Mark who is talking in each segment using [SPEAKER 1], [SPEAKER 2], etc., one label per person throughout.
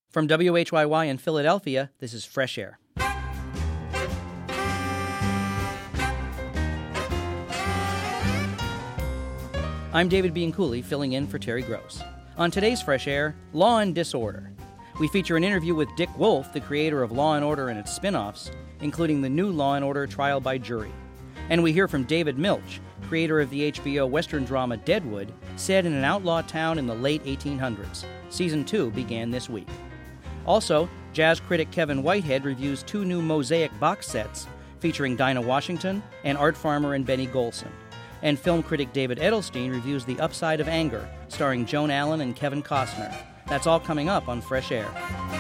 [SPEAKER 1] From WHYY in Philadelphia, this is Fresh Air. I'm David Bianculli, filling in for Terry Gross. On today's Fresh Air, Law and Disorder. We feature an interview with Dick Wolf, the creator of Law & Order and its spin-offs, including the new Law & Order Trial by Jury. And we hear from David Milch, creator of the HBO Western drama Deadwood, set in an outlaw town in the late 1800s. Season 2 began this week. Also, jazz critic Kevin Whitehead reviews 2 new Mosaic box sets featuring Dinah Washington and Art Farmer and Benny Golson. And film critic David Edelstein reviews The Upside of Anger, starring Joan Allen and Kevin Costner. That's all coming up on Fresh Air.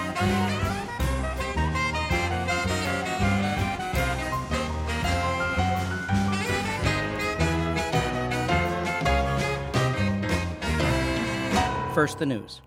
[SPEAKER 1] First, the news.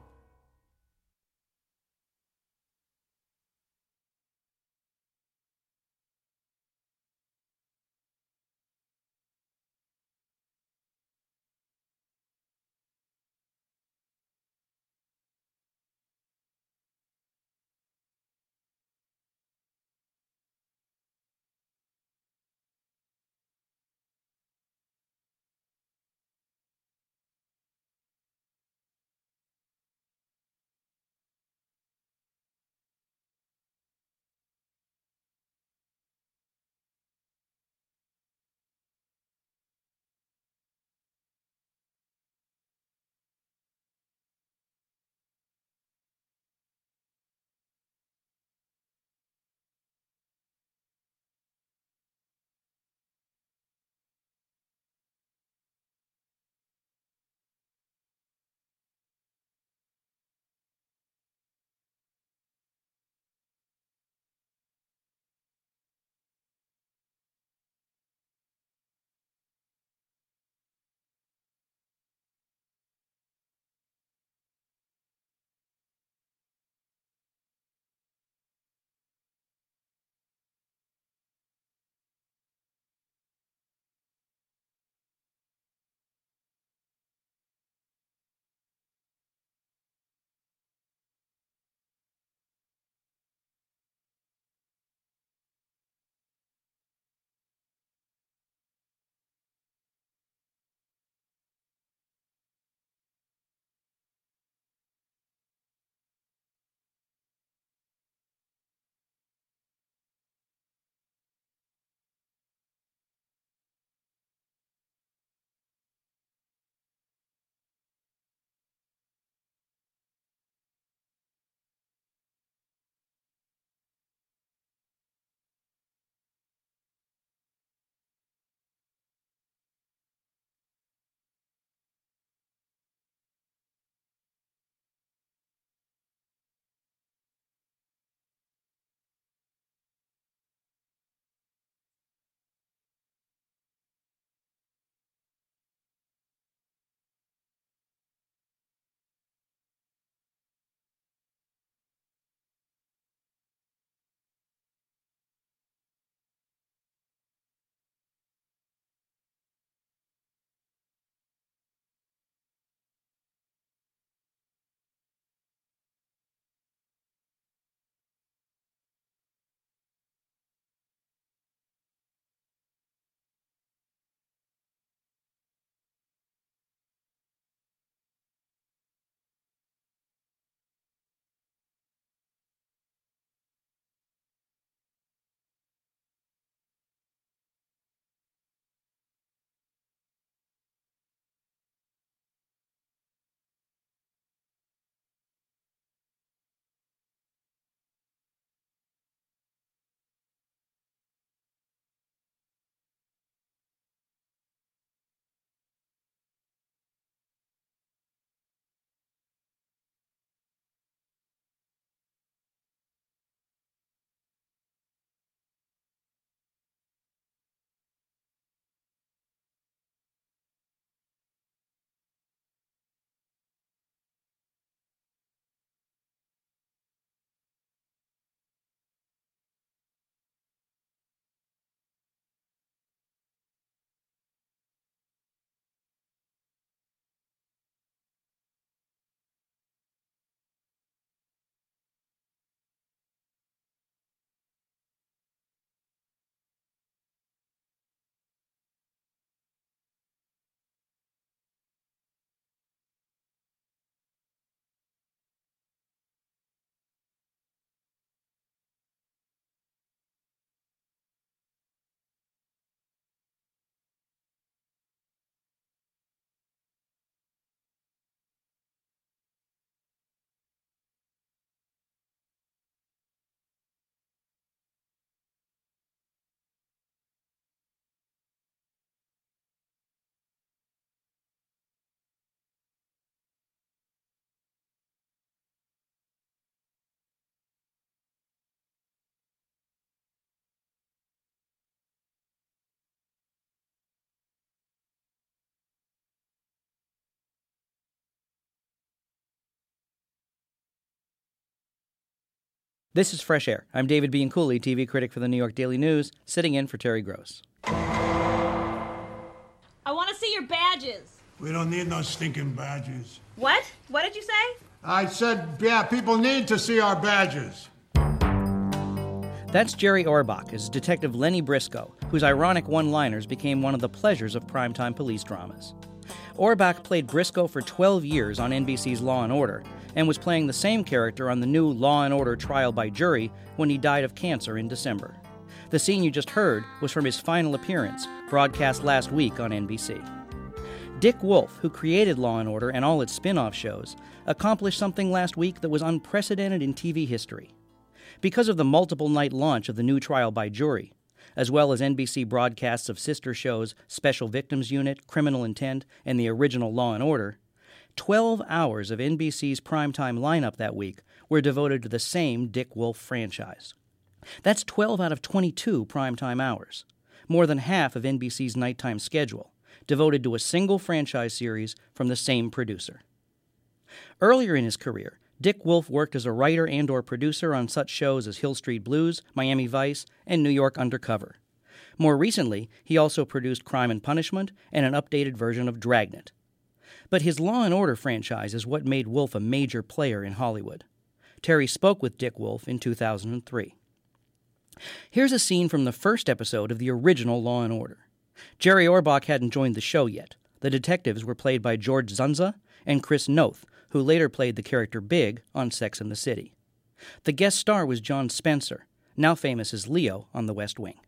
[SPEAKER 1] This is Fresh Air. I'm David Bianculli, TV critic for the New York Daily News, sitting in for Terry Gross.
[SPEAKER 2] I want to see your badges.
[SPEAKER 3] We don't need no stinking badges.
[SPEAKER 2] What? What did you say?
[SPEAKER 3] I said, yeah, people need to see our badges.
[SPEAKER 1] That's Jerry Orbach as Detective Lenny Briscoe, whose ironic one-liners became one of the pleasures of primetime police dramas. Orbach played Briscoe for 12 years on NBC's Law & Order, and was playing the same character on the new Law & Order Trial by Jury when he died of cancer in December. The scene you just heard was from his final appearance, broadcast last week on NBC. Dick Wolf, who created Law & Order and all its spin-off shows, accomplished something last week that was unprecedented in TV history. Because of the multiple-night launch of the new Trial by Jury, as well as NBC broadcasts of sister shows Special Victims Unit, Criminal Intent, and the original Law & Order, 12 hours of NBC's primetime lineup that week were devoted to the same Dick Wolf franchise. That's 12 out of 22 primetime hours, more than half of NBC's nighttime schedule, devoted to a single franchise series from the same producer. Earlier in his career, Dick Wolf worked as a writer and/or producer on such shows as Hill Street Blues, Miami Vice, and New York Undercover. More recently, he also produced Crime and Punishment and an updated version of Dragnet. But his Law & Order franchise is what made Wolf a major player in Hollywood. Terry spoke with Dick Wolf in 2003. Here's a scene from the first episode of the original Law & Order. Jerry Orbach hadn't joined the show yet. The detectives were played by George Zunza and Chris Noth, who later played the character Big on Sex and the City. The guest star was John Spencer, now famous as Leo on The West Wing.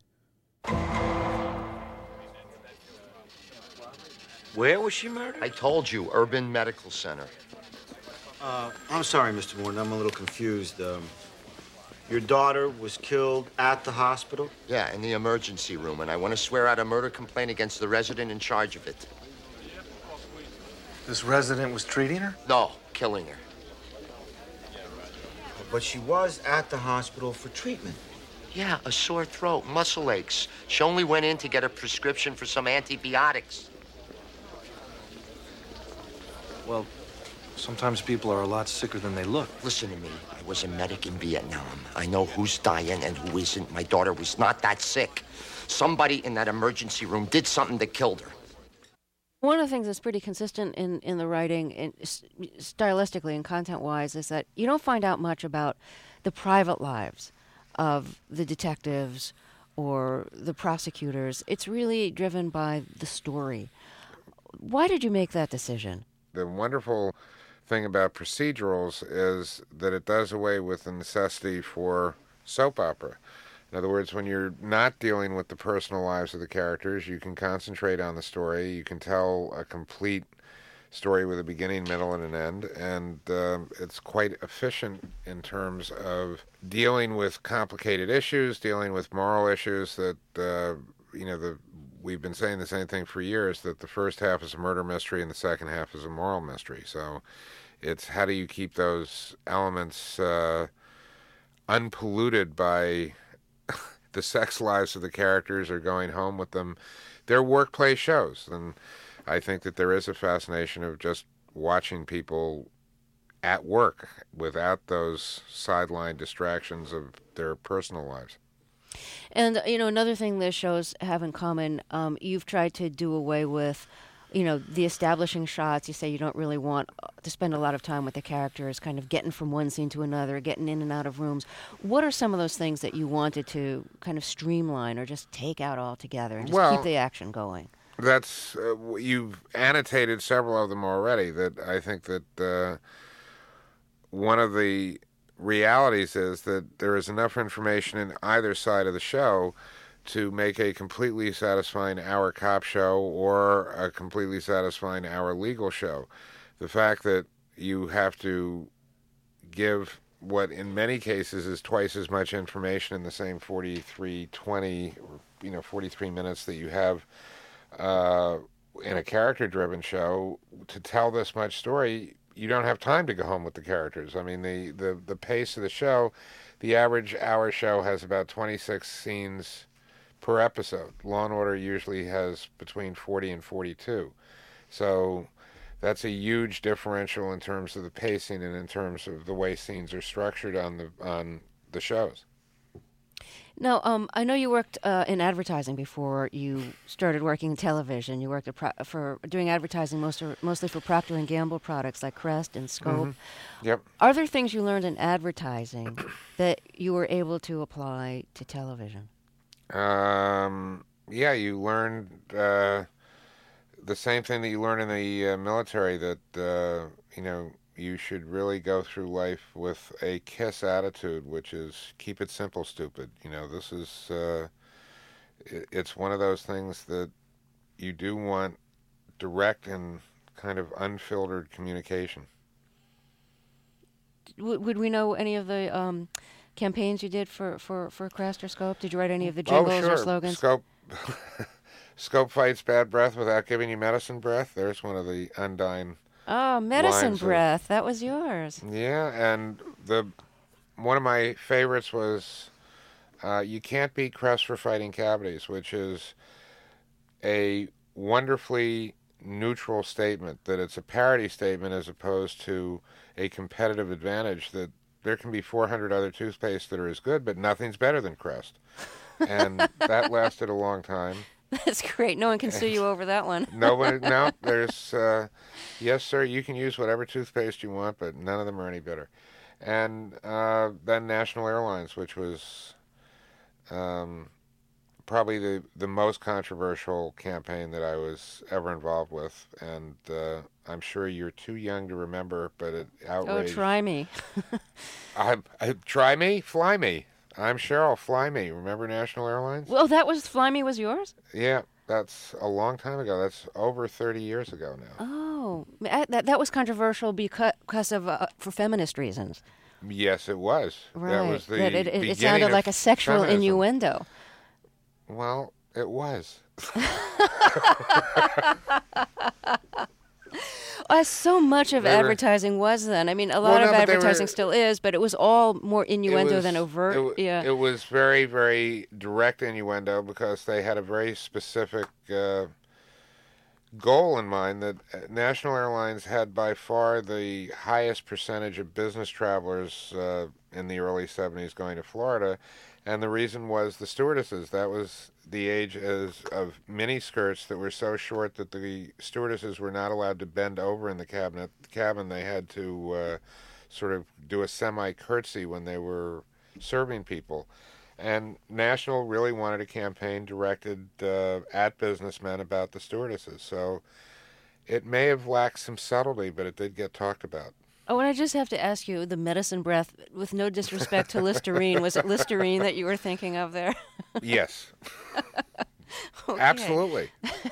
[SPEAKER 4] Where was she murdered?
[SPEAKER 5] I told you, Urban Medical Center.
[SPEAKER 4] I'm sorry, Mr. Morton. I'm a little confused. Your daughter was killed at the hospital?
[SPEAKER 5] Yeah, in the emergency room, and I want to swear out a murder complaint against the resident in charge of it.
[SPEAKER 6] This resident was treating her?
[SPEAKER 5] No, killing her.
[SPEAKER 4] But she was at the hospital for treatment.
[SPEAKER 5] Yeah, a sore throat, muscle aches. She only went in to get a prescription for some antibiotics.
[SPEAKER 6] Well, sometimes people are a lot sicker than they look.
[SPEAKER 5] Listen to me. I was a medic in Vietnam. I know who's dying and who isn't. My daughter was not that sick. Somebody in that emergency room did something that killed her.
[SPEAKER 7] One of the things that's pretty consistent in the writing, stylistically and content-wise, is that you don't find out much about the private lives of the detectives or the prosecutors. It's really driven by the story. Why did you make that decision?
[SPEAKER 8] The wonderful thing about procedurals is that it does away with the necessity for soap opera. In other words, when you're not dealing with the personal lives of the characters, you can concentrate on the story. You can tell a complete story with a beginning, middle, and an end. And it's quite efficient in terms of dealing with complicated issues, dealing with moral issues that, we've been saying the same thing for years, that the first half is a murder mystery and the second half is a moral mystery. So it's how do you keep those elements unpolluted by the sex lives of the characters or going home with them. They're workplace shows, and I think that there is a fascination of just watching people at work without those sideline distractions of their personal lives.
[SPEAKER 7] And, another thing the shows have in common, you've tried to do away with, the establishing shots. You say you don't really want to spend a lot of time with the characters, kind of getting from one scene to another, getting in and out of rooms. What are some of those things that you wanted to kind of streamline or just take out altogether and just keep the action going?
[SPEAKER 8] That's, you've annotated several of them already, that I think that one of the realities is that there is enough information in either side of the show to make a completely satisfying hour cop show or a completely satisfying hour legal show. The fact that you have to give what in many cases is twice as much information in the same 43 minutes that you have in a character-driven show, to tell this much story, you don't have time to go home with the characters. I mean, the pace of the show, the average hour show has about 26 scenes per episode. Law & Order usually has between 40 and 42. So that's a huge differential in terms of the pacing and in terms of the way scenes are structured on the shows.
[SPEAKER 7] Now, I know you worked in advertising before you started working in television. You worked for doing advertising mostly for Procter & Gamble products like Crest and Scope.
[SPEAKER 8] Yep.
[SPEAKER 7] Are there things you learned in advertising that you were able to apply to television?
[SPEAKER 8] Yeah, you learned the same thing that you learn in the military, that you should really go through life with a KISS attitude, which is keep it simple, stupid. This is it's one of those things that you do want direct and kind of unfiltered communication.
[SPEAKER 7] Would we know any of the campaigns you did for Crest or Scope? Did you write any of the jingles or slogans?
[SPEAKER 8] Scope fights bad breath without giving you medicine breath. There's one of the undying.
[SPEAKER 7] Oh, medicine breath. That was yours.
[SPEAKER 8] Yeah, and one of my favorites was you can't beat Crest for fighting cavities, which is a wonderfully neutral statement, that it's a parity statement as opposed to a competitive advantage, that there can be 400 other toothpaste that are as good, but nothing's better than Crest. And that lasted a long time.
[SPEAKER 7] That's great. No one can sue you over that one.
[SPEAKER 8] No, there's, yes, sir, you can use whatever toothpaste you want, but none of them are any better. And then National Airlines, which was probably the most controversial campaign that I was ever involved with. And I'm sure you're too young to remember, but it outraged.
[SPEAKER 7] Oh, try me.
[SPEAKER 8] Try me? Fly me. I'm Cheryl, Fly Me. Remember National Airlines?
[SPEAKER 7] Well, Fly Me was yours?
[SPEAKER 8] Yeah, that's a long time ago. That's over 30 years ago now.
[SPEAKER 7] Oh, that was controversial because of for feminist reasons.
[SPEAKER 8] Yes, it was.
[SPEAKER 7] Right.
[SPEAKER 8] That was the beginning
[SPEAKER 7] it sounded like a sexual
[SPEAKER 8] feminism.
[SPEAKER 7] innuendo.
[SPEAKER 8] Well, it was.
[SPEAKER 7] So much of advertising was then. I mean, a lot of advertising still is, but it was all more innuendo than overt.
[SPEAKER 8] It was very, very direct innuendo because they had a very specific goal in mind, that National Airlines had by far the highest percentage of business travelers in the early 70s going to Florida. And the reason was the stewardesses. That was the age of mini skirts that were so short that the stewardesses were not allowed to bend over in the cabin. They had to sort of do a semi-curtsy when they were serving people. And National really wanted a campaign directed at businessmen about the stewardesses. So it may have lacked some subtlety, but it did get talked about.
[SPEAKER 7] Oh, and I just have to ask you, the medicine breath, with no disrespect to Listerine, was it Listerine that you were thinking of there?
[SPEAKER 8] Yes. Absolutely.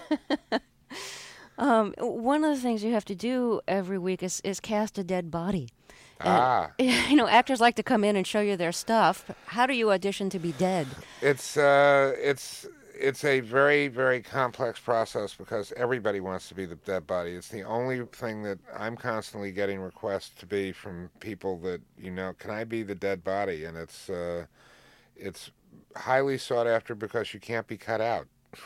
[SPEAKER 7] One of the things you have to do every week is cast a dead body. And, actors like to come in and show you their stuff. How do you audition to be dead?
[SPEAKER 8] It's a very, very complex process because everybody wants to be the dead body. It's the only thing that I'm constantly getting requests to be from people that, can I be the dead body? And it's highly sought after because you can't be cut out.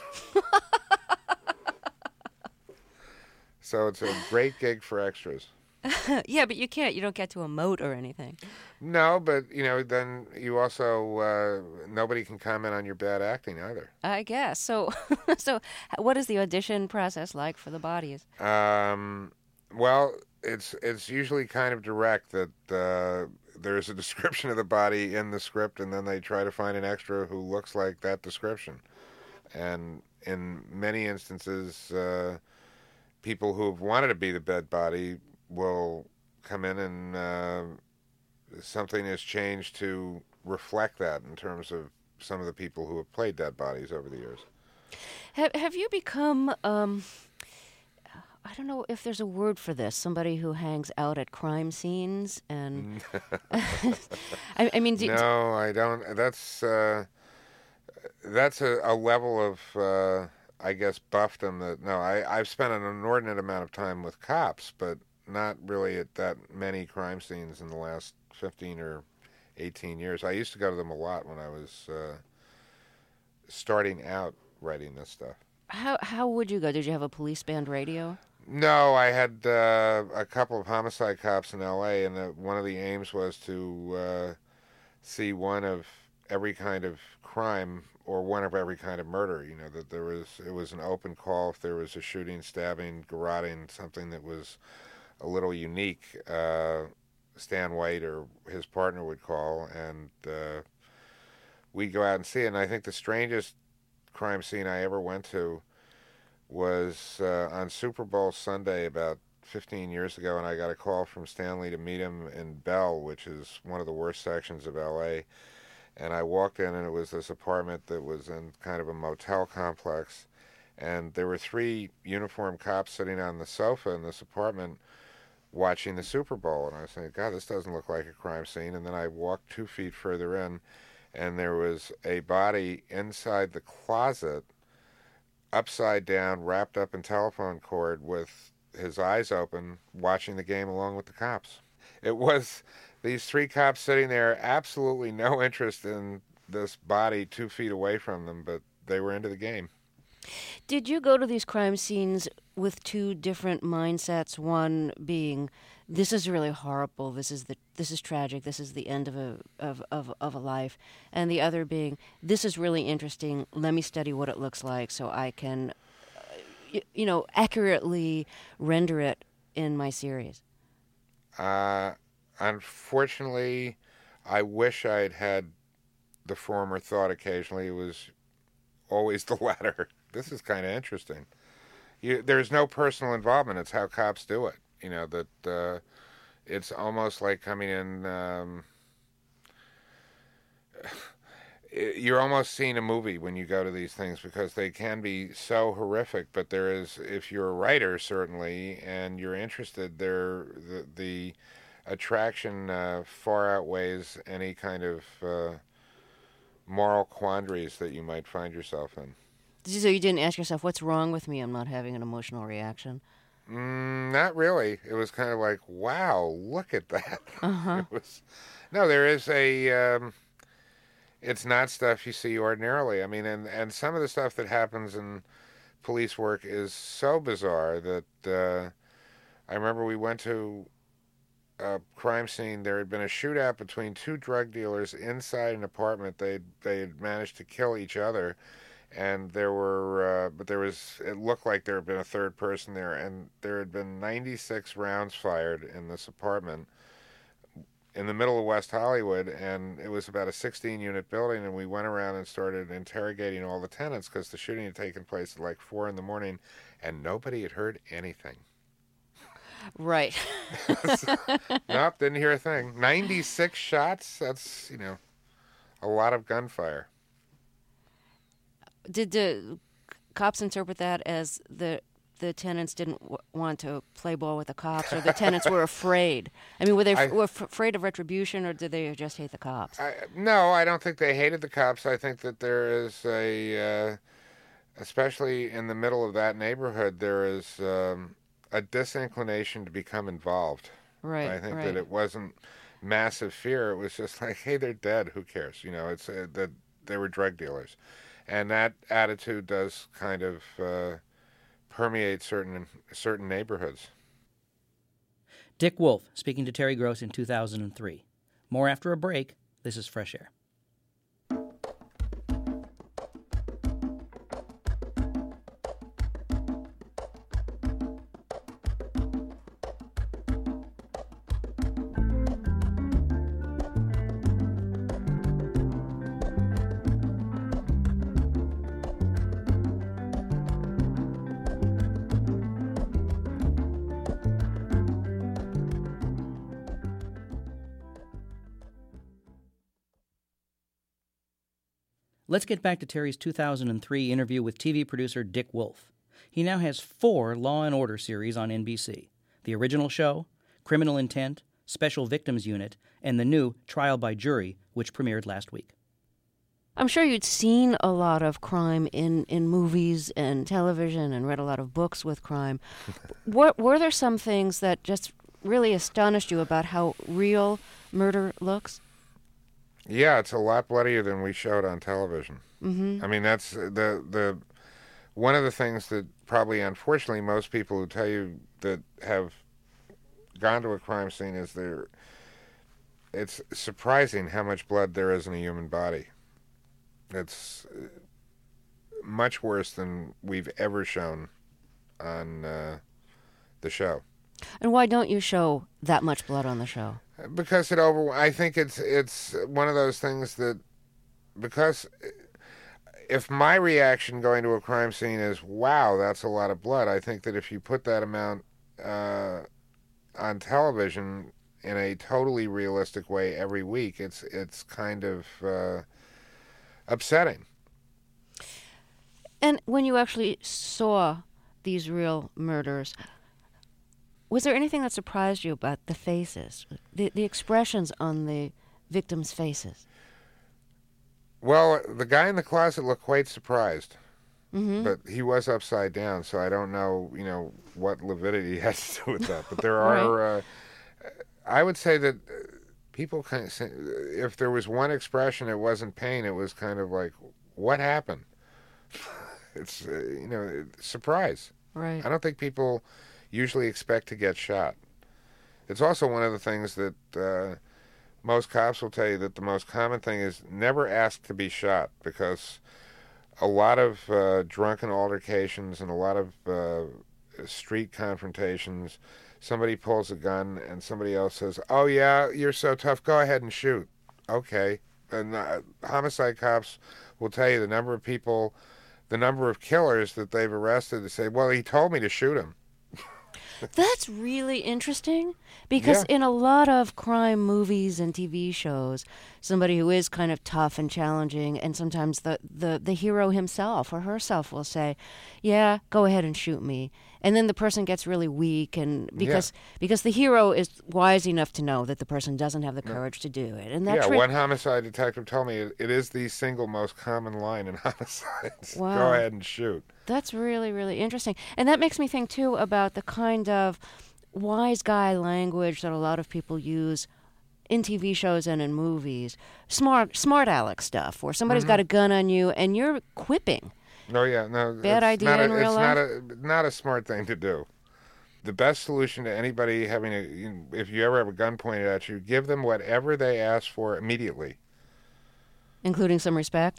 [SPEAKER 8] So it's a great gig for extras.
[SPEAKER 7] Yeah, but you can't. You don't get to emote or anything.
[SPEAKER 8] No, but, then you also, nobody can comment on your bad acting either.
[SPEAKER 7] I guess. So what is the audition process like for the bodies?
[SPEAKER 8] Well, it's usually kind of direct, that there's a description of the body in the script, and then they try to find an extra who looks like that description. And in many instances, people who have wanted to be the dead body will come in and something has changed to reflect that in terms of some of the people who have played dead bodies over the years.
[SPEAKER 7] Have you become, I don't know if there's a word for this, somebody who hangs out at crime scenes and... I mean...
[SPEAKER 8] No, I don't. That's a level of, I guess, buffdom that... No, I've spent an inordinate amount of time with cops, but not really at that many crime scenes in the last 15 or 18 years. I used to go to them a lot when I was starting out writing this stuff.
[SPEAKER 7] How would you go? Did you have a police band radio?
[SPEAKER 8] No, I had a couple of homicide cops in L.A., and one of the aims was to see one of every kind of crime or one of every kind of murder. You know, that it was an open call. If there was a shooting, stabbing, garroting, something that was a little unique, Stan White or his partner would call, and we'd go out and see it. And I think the strangest crime scene I ever went to was on Super Bowl Sunday about 15 years ago, and I got a call from Stanley to meet him in Bell, which is one of the worst sections of L.A., and I walked in, and it was this apartment that was in kind of a motel complex, and there were 3 uniformed cops sitting on the sofa in this apartment watching the Super Bowl, and I was saying, God, this doesn't look like a crime scene. And then I walked 2 feet further in, and there was a body inside the closet, upside down, wrapped up in telephone cord with his eyes open, watching the game along with the cops. It was these 3 cops sitting there, absolutely no interest in this body 2 feet away from them, but they were into the game.
[SPEAKER 7] Did you go to these crime scenes with 2 different mindsets? One being, this is really horrible. This is tragic. This is the end of a life, and the other being, this is really interesting. Let me study what it looks like so I can, accurately render it in my series.
[SPEAKER 8] Unfortunately, I wish I'd had the former thought occasionally. It was always the latter. This is kind of interesting. There's no personal involvement. It's how cops do it. You know, that it's almost like coming in... you're almost seeing a movie when you go to these things, because they can be so horrific, but there is, if you're a writer, certainly, and you're interested, the attraction far outweighs any kind of moral quandaries that you might find yourself in.
[SPEAKER 7] So you didn't ask yourself, what's wrong with me? I'm not having an emotional reaction.
[SPEAKER 8] Not really. It was kind of like, wow, look at that.
[SPEAKER 7] Uh-huh.
[SPEAKER 8] There is a... it's not stuff you see ordinarily. I mean, and some of the stuff that happens in police work is so bizarre that I remember we went to a crime scene. There had been a shootout between 2 drug dealers inside an apartment. They had managed to kill each other, and there were, it looked like there had been a third person there, and there had been 96 rounds fired in this apartment in the middle of West Hollywood, and it was about a 16-unit building, and we went around and started interrogating all the tenants, because the shooting had taken place at like 4 in the morning, and nobody had heard anything.
[SPEAKER 7] Right.
[SPEAKER 8] Nope, didn't hear a thing. 96 shots? That's, a lot of gunfire.
[SPEAKER 7] Did the cops interpret that as the tenants didn't want to play ball with the cops, or the tenants were afraid? I mean, were they afraid of retribution, or did they just hate the cops?
[SPEAKER 8] No, I don't think they hated the cops. I think that there is especially in the middle of that neighborhood, there is a disinclination to become involved.
[SPEAKER 7] Right.
[SPEAKER 8] I think that it wasn't massive fear. It was just like, hey, they're dead. Who cares? It's that they were drug dealers, and that attitude does kind of permeate certain neighborhoods.
[SPEAKER 1] Dick Wolf speaking to Terry Gross in 2003. More after a break. This is Fresh Air. Let's get back to Terry's 2003 interview with TV producer Dick Wolf. He now has 4 Law & Order series on NBC. The original show, Criminal Intent, Special Victims Unit, and the new Trial by Jury, which premiered last week.
[SPEAKER 7] I'm sure you'd seen a lot of crime in movies and television and read a lot of books with crime. Were there some things that just really astonished you about how real murder looks?
[SPEAKER 8] Yeah, it's a lot bloodier than we showed on television.
[SPEAKER 7] Mm-hmm.
[SPEAKER 8] I mean, that's the one of the things that probably, unfortunately, most people who tell you that have gone to a crime scene is it's surprising how much blood there is in a human body. It's much worse than we've ever shown on the show.
[SPEAKER 7] And why don't you show that much blood on the show?
[SPEAKER 8] Because I think it's one of those things that, because if my reaction going to a crime scene is, wow, that's a lot of blood, I think that if you put that amount on television in a totally realistic way every week, it's kind of upsetting.
[SPEAKER 7] And when you actually saw these real murders, was there anything that surprised you about the faces, the expressions on the victims' faces?
[SPEAKER 8] Well, the guy in the closet looked quite surprised,
[SPEAKER 7] Mm-hmm.
[SPEAKER 8] but he was upside down, so I don't know, what lividity has to do with that. But there
[SPEAKER 7] Right.
[SPEAKER 8] are, I would say that people kind of say, if there was one expression, it wasn't pain. It was kind of like, what happened? It's, surprise.
[SPEAKER 7] Right.
[SPEAKER 8] I don't think people usually expect to get shot. It's also one of the things that most cops will tell you, that the most common thing is never ask to be shot, because a lot of drunken altercations and a lot of street confrontations, somebody pulls a gun and somebody else says, oh yeah, you're so tough, go ahead and shoot. Okay. And homicide cops will tell you the number of killers that they've arrested to say, well, he told me to shoot him.
[SPEAKER 7] That's really interesting, because in a lot of crime movies and TV shows, somebody who is kind of tough and challenging, and sometimes the hero himself or herself will say, yeah, go ahead and shoot me. And then the person gets really weak, and because the hero is wise enough to know that the person doesn't have the courage to do it. And that
[SPEAKER 8] one homicide detective told me it is the single most common line in homicides.
[SPEAKER 7] Wow.
[SPEAKER 8] Go ahead and shoot.
[SPEAKER 7] That's really, really interesting. And that makes me think, too, about the kind of wise guy language that a lot of people use in TV shows and in movies. Smart aleck stuff, where somebody's got a gun on you and you're quipping.
[SPEAKER 8] No, yeah, no.
[SPEAKER 7] Bad idea in real life?
[SPEAKER 8] It's not a smart thing to do. The best solution to anybody if you ever have a gun pointed at you, give them whatever they ask for immediately.
[SPEAKER 7] Including some respect?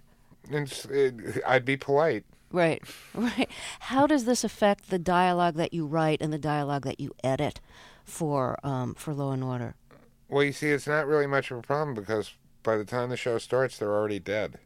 [SPEAKER 8] I'd be polite.
[SPEAKER 7] Right. How does this affect the dialogue that you write and the dialogue that you edit for Law and Order?
[SPEAKER 8] Well, you see, it's not really much of a problem, because by the time the show starts, they're already dead.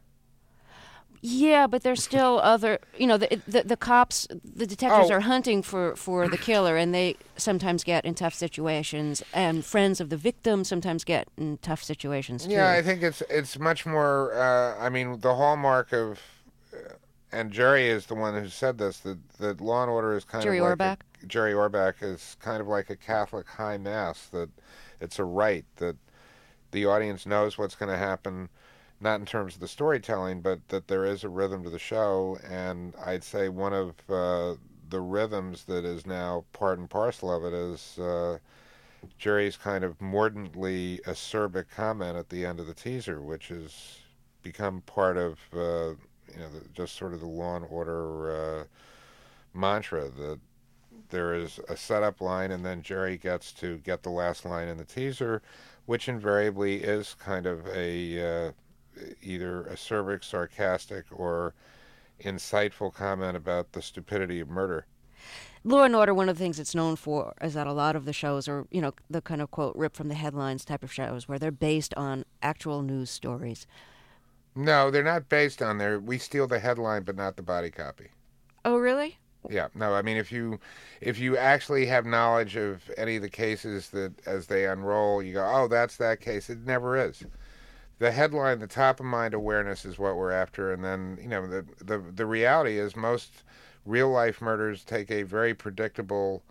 [SPEAKER 7] Yeah, but there's still other, the cops, the detectives are hunting for the killer, and they sometimes get in tough situations, and friends of the victim sometimes get in tough situations, too.
[SPEAKER 8] Yeah, I think it's much more, the hallmark of, and Jerry is the one who said this, that Law and Order is kind
[SPEAKER 7] Jerry
[SPEAKER 8] of like...
[SPEAKER 7] Orbach?
[SPEAKER 8] Jerry Orbach is kind of like a Catholic high mass, that it's a rite, that the audience knows what's going to happen, not in terms of the storytelling, but that there is a rhythm to the show. And I'd say one of the rhythms that is now part and parcel of it is Jerry's kind of mordantly acerbic comment at the end of the teaser, which has become part of just sort of the Law and Order mantra, that there is a setup line and then Jerry gets to get the last line in the teaser, which invariably is kind of a either acerbic, sarcastic, or insightful comment about the stupidity of murder.
[SPEAKER 7] Law and Order, one of the things it's known for is that a lot of the shows are, the kind of, quote, rip from the headlines type of shows, where they're based on actual news stories.
[SPEAKER 8] No, they're not based on there. We steal the headline, but not the body copy.
[SPEAKER 7] Oh, really?
[SPEAKER 8] Yeah. No, I mean, if you actually have knowledge of any of the cases that as they unroll, you go, oh, that's that case. It never is. The headline, the top of mind awareness is what we're after, and then the reality is most real life murders take a very predictable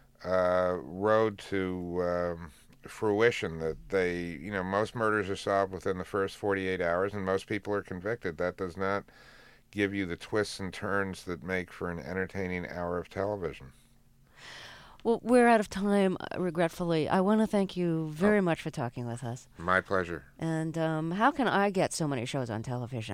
[SPEAKER 8] road to fruition. That they, most murders are solved within the first 48 hours, and most people are convicted. That does not give you the twists and turns that make for an entertaining hour of television.
[SPEAKER 7] Well, we're out of time, regretfully. I want to thank you very much for talking with us.
[SPEAKER 8] My pleasure.
[SPEAKER 7] And how can I get so many shows on television?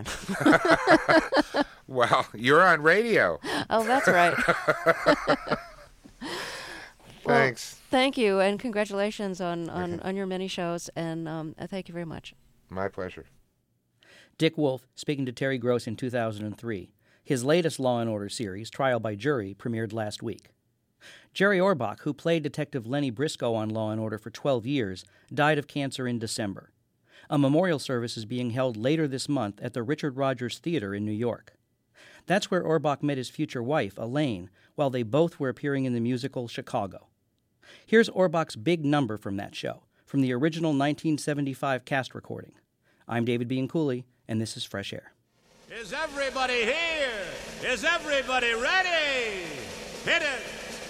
[SPEAKER 8] Well, you're on radio.
[SPEAKER 7] Oh, that's right.
[SPEAKER 8] Thanks.
[SPEAKER 7] Thank you, and congratulations on your many shows, and thank you very much.
[SPEAKER 8] My pleasure.
[SPEAKER 1] Dick Wolf speaking to Terry Gross in 2003. His latest Law & Order series, Trial by Jury, premiered last week. Jerry Orbach, who played Detective Lenny Briscoe on Law & Order for 12 years, died of cancer in December. A memorial service is being held later this month at the Richard Rodgers Theater in New York. That's where Orbach met his future wife, Elaine, while they both were appearing in the musical Chicago. Here's Orbach's big number from that show, from the original 1975 cast recording. I'm David Bianculli, and this is Fresh Air.
[SPEAKER 9] Is everybody here? Is everybody ready? Hit it!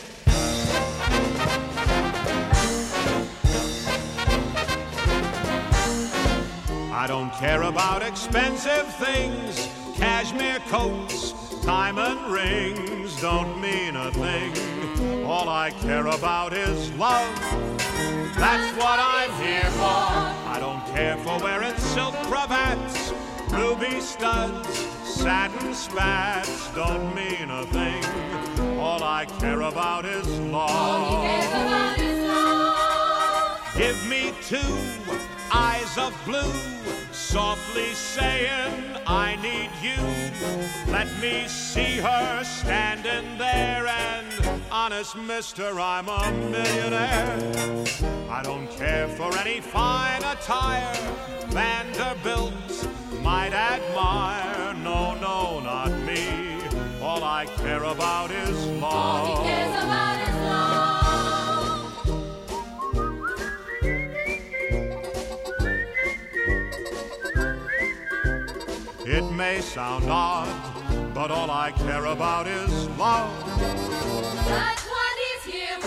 [SPEAKER 9] I don't care about expensive things, cashmere coats, diamond rings don't mean a thing. All I care about is love. That's what I'm here for. I don't care for wearing silk cravats, ruby studs, satin spats don't mean a thing. All I care about is love. All he cares about is love. Give me two eyes of blue, softly saying I need you. Let me see her standing there, and honest mister, I'm a millionaire. I don't care for any fine attire Vanderbilt might admire. No, no, not me. All I care about is love. All he cares about is love. It may sound odd, but all I care about is love. That's what he's here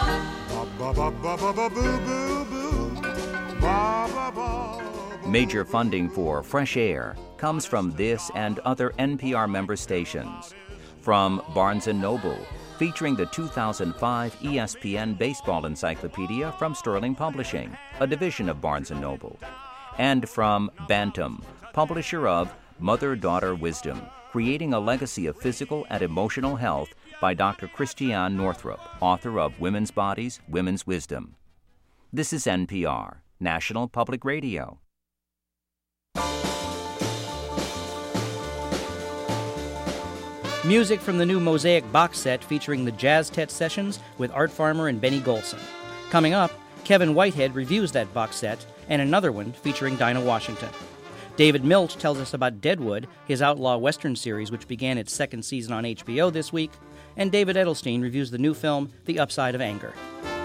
[SPEAKER 9] for.
[SPEAKER 10] Major funding for Fresh Air comes from this and other NPR member stations. From Barnes & Noble, featuring the 2005 ESPN Baseball Encyclopedia from Sterling Publishing, a division of Barnes & Noble. And from Bantam, publisher of Mother-Daughter Wisdom, Creating a Legacy of Physical and Emotional Health by Dr. Christiane Northrup, author of Women's Bodies, Women's Wisdom. This is NPR, National Public Radio.
[SPEAKER 1] Music from the new Mosaic box set featuring the Jazz Tet Sessions with Art Farmer and Benny Golson. Coming up, Kevin Whitehead reviews that box set and another one featuring Dinah Washington. David Milch tells us about Deadwood, his outlaw Western series which began its second season on HBO this week, and David Edelstein reviews the new film, The Upside of Anger.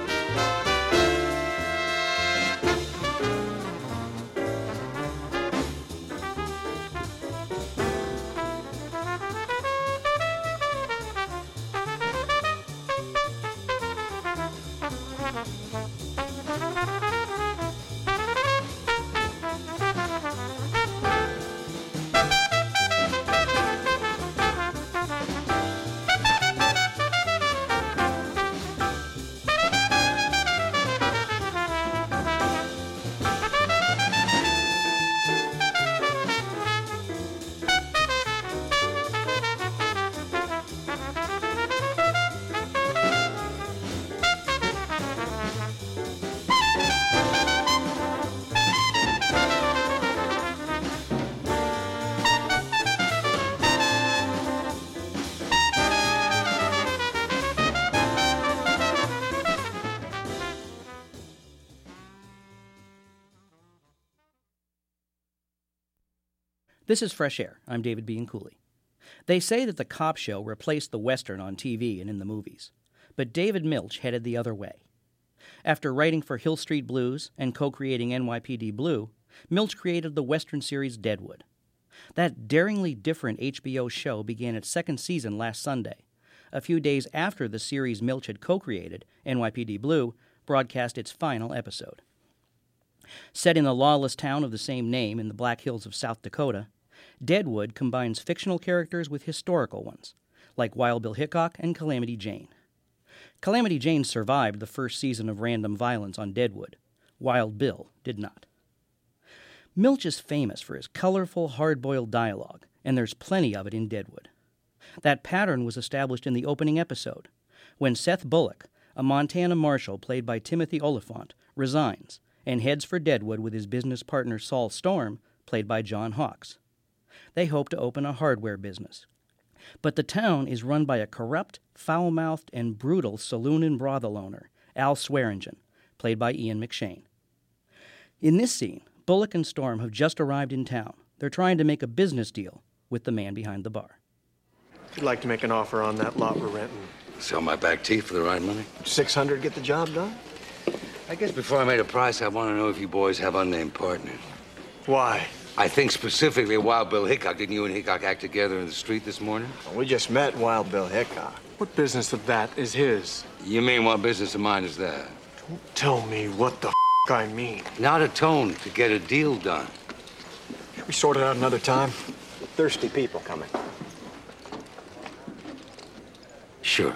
[SPEAKER 1] This is Fresh Air. I'm David Bianculli. They say that the cop show replaced the Western on TV and in the movies, but David Milch headed the other way. After writing for Hill Street Blues and co-creating NYPD Blue, Milch created the Western series Deadwood. That daringly different HBO show began its second season last Sunday, a few days after the series Milch had co-created, NYPD Blue, broadcast its final episode. Set in the lawless town of the same name in the Black Hills of South Dakota, Deadwood combines fictional characters with historical ones, like Wild Bill Hickok and Calamity Jane. Calamity Jane survived the first season of random violence on Deadwood. Wild Bill did not. Milch is famous for his colorful, hard-boiled dialogue, and there's plenty of it in Deadwood. That pattern was established in the opening episode, when Seth Bullock, a Montana marshal played by Timothy Oliphant resigns and heads for Deadwood with his business partner Saul Storm, played by John Hawkes. They hope to open a hardware business. But the town is run by a corrupt, foul-mouthed, and brutal saloon and brothel owner, Al Swearingen, played by Ian McShane. In this scene, Bullock and Storm have just arrived in town. They're trying to make a business deal with the man behind the bar.
[SPEAKER 11] If you'd like to make an offer on that lot we're renting.
[SPEAKER 12] Sell my back teeth for the right money?
[SPEAKER 11] 600 get the job done?
[SPEAKER 12] I guess before I made a price, I want to know if you boys have unnamed partners.
[SPEAKER 11] Why?
[SPEAKER 12] I think specifically of Wild Bill Hickok. Didn't you and Hickok act together in the street this morning?
[SPEAKER 11] Well, we just met Wild Bill Hickok. What business of that is his?
[SPEAKER 12] You mean what business of mine is that?
[SPEAKER 11] Don't tell me what the I mean.
[SPEAKER 12] Not a tone to get a deal done.
[SPEAKER 11] Should we sort it out another time? Thirsty people coming.
[SPEAKER 12] Sure.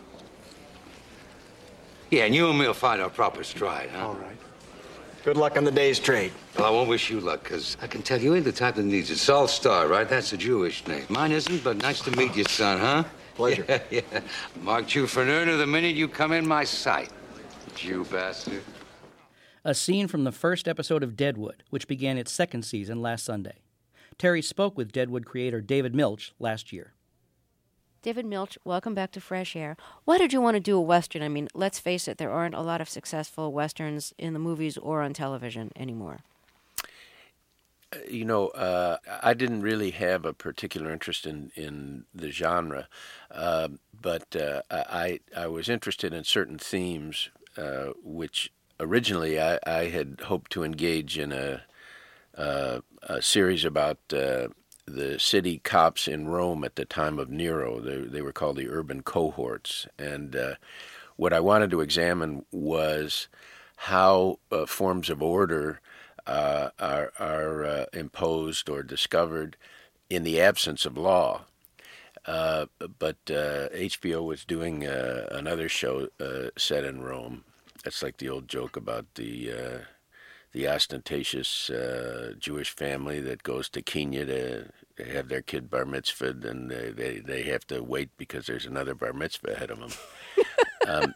[SPEAKER 12] Yeah, and you and me will find our proper stride, huh?
[SPEAKER 11] All right. Good luck on the day's trade.
[SPEAKER 12] Well, I won't wish you luck, because I can tell you ain't the type that needs it. Saul Starr, right? That's a Jewish name. Mine isn't, but nice to meet you, son, huh?
[SPEAKER 11] Pleasure.
[SPEAKER 12] Yeah. Marked you for an earner the minute you come in my sight. Jew bastard.
[SPEAKER 1] A scene from the first episode of Deadwood, which began its second season last Sunday. Terry spoke with Deadwood creator David Milch last year.
[SPEAKER 7] David Milch, welcome back to Fresh Air. Why did you want to do a Western? I mean, let's face it, there aren't a lot of successful Westerns in the movies or on television anymore.
[SPEAKER 13] I didn't really have a particular interest in the genre, but I was interested in certain themes, which originally I had hoped to engage in a series about the city cops in Rome at the time of Nero. They were called the urban cohorts. And what I wanted to examine was how forms of order are imposed or discovered in the absence of law. But HBO was doing another show set in Rome. It's like the old joke about the ostentatious Jewish family that goes to Kenya to have their kid bar mitzvahed, and they have to wait because there's another bar mitzvah ahead of them.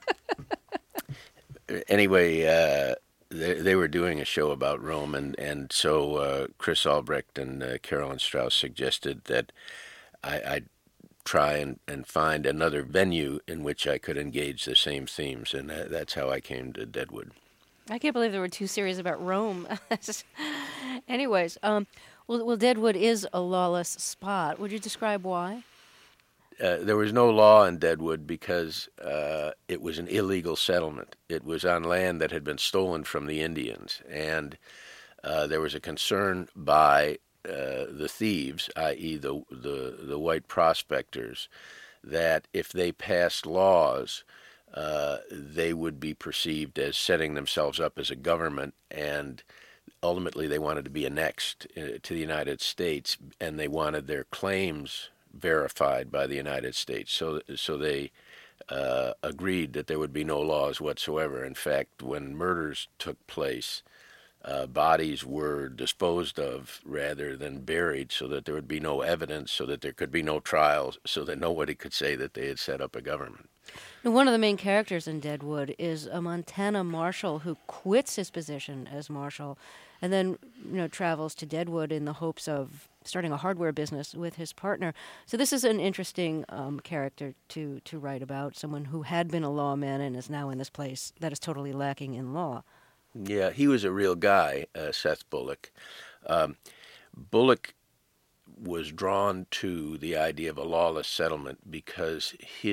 [SPEAKER 13] Anyway, they were doing a show about Rome, and so Chris Albrecht and Carolyn Strauss suggested that I try and find another venue in which I could engage the same themes, and that's how I came to Deadwood.
[SPEAKER 7] I can't believe there were two series about Rome. Anyways, well, Deadwood is a lawless spot. Would you describe why?
[SPEAKER 13] There was no law in Deadwood because it was an illegal settlement. It was on land that had been stolen from the Indians, and there was a concern by the thieves, i.e. the white prospectors, that if they passed laws, they would be perceived as setting themselves up as a government, and ultimately they wanted to be annexed to the United States, and they wanted their claims verified by the United States. So they agreed that there would be no laws whatsoever. In fact, when murders took place, bodies were disposed of rather than buried, so that there would be no evidence, so that there could be no trials, so that nobody could say that they had set up a government.
[SPEAKER 7] Now, one of the main characters in Deadwood is a Montana marshal who quits his position as marshal and then travels to Deadwood in the hopes of starting a hardware business with his partner. So this is an interesting character to write about, someone who had been a lawman and is now in this place that is totally lacking in law.
[SPEAKER 13] Yeah, he was a real guy, Seth Bullock. Bullock was drawn to the idea of a lawless settlement because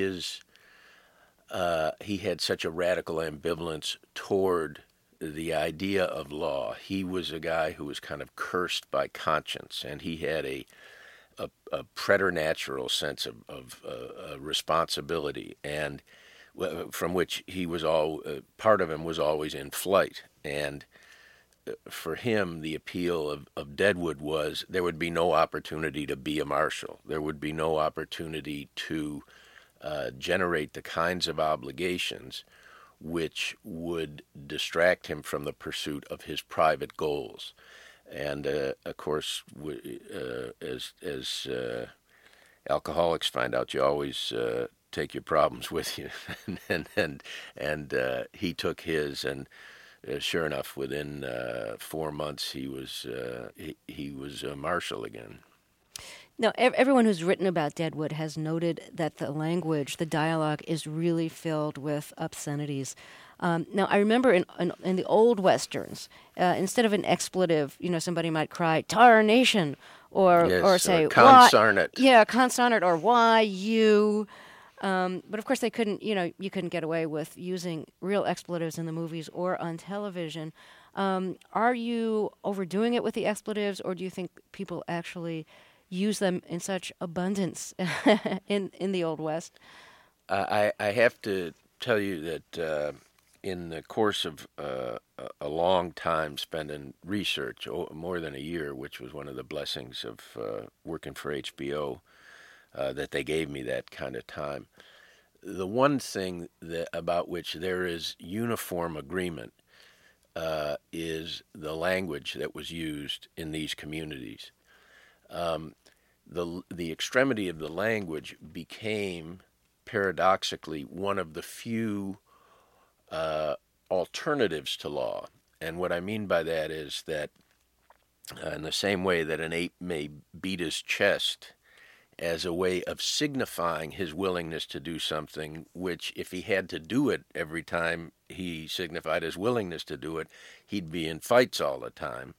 [SPEAKER 13] he had such a radical ambivalence toward the idea of law. He was a guy who was kind of cursed by conscience, and he had a preternatural sense of responsibility, and from which he was part of him was always in flight. And for him, the appeal of Deadwood was there would be no opportunity to be a marshal. There would be no opportunity to generate the kinds of obligations which would distract him from the pursuit of his private goals. And of course, as alcoholics find out, you always take your problems with you, and he took his, and sure enough, within 4 months, he was a marshal again.
[SPEAKER 7] Now, everyone who's written about Deadwood has noted that the language, the dialogue, is really filled with obscenities. Now, I remember in the old westerns, instead of an expletive, somebody might cry "tarnation" or say
[SPEAKER 13] "consarnate."
[SPEAKER 7] Yeah, consarnate, or "why you." But of course, they couldn't. You couldn't get away with using real expletives in the movies or on television. Are you overdoing it with the expletives, or do you think people actually use them in such abundance in the Old West?
[SPEAKER 13] I have to tell you that in the course of a long time spent in research, more than a year, which was one of the blessings of working for HBO, that they gave me that kind of time. The one thing about which there is uniform agreement is the language that was used in these communities. The extremity of the language became, paradoxically, one of the few alternatives to law. And what I mean by that is that in the same way that an ape may beat his chest as a way of signifying his willingness to do something, which if he had to do it every time he signified his willingness to do it, he'd be in fights all the time,